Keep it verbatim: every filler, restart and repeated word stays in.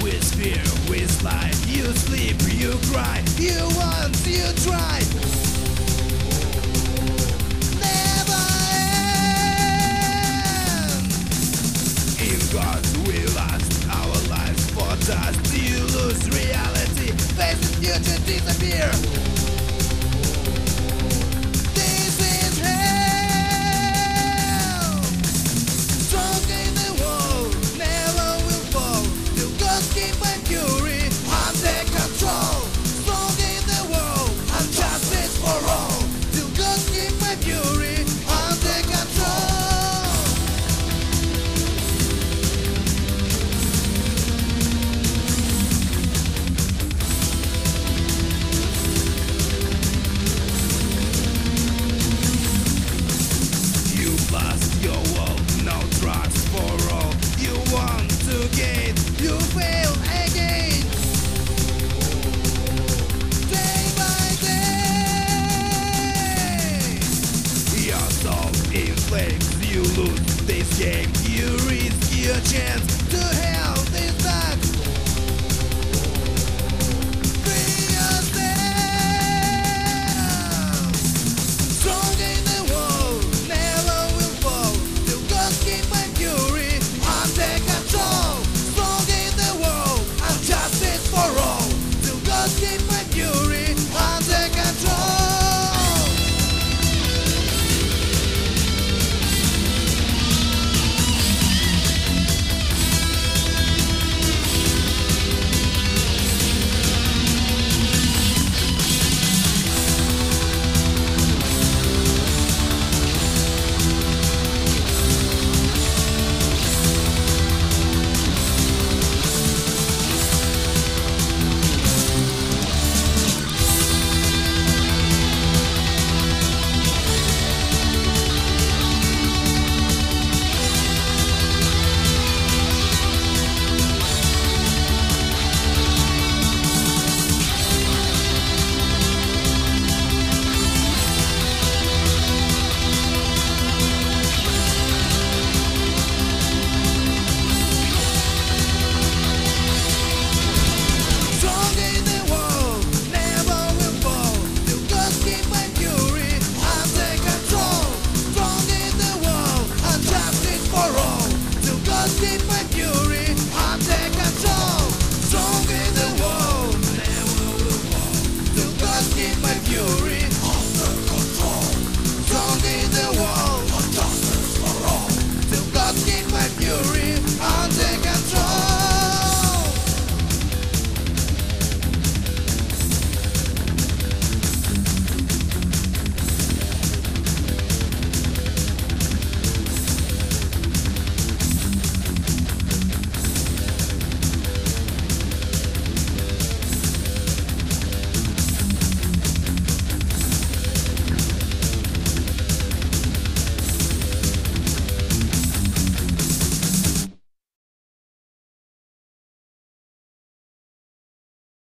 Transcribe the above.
with fear, with light. You sleep, you cry, you want, you try. Never end. In God we lost our lives for dust. You lose reality, face the future, disappear. This is hell. Strong in the wall, never will fall. Till God keep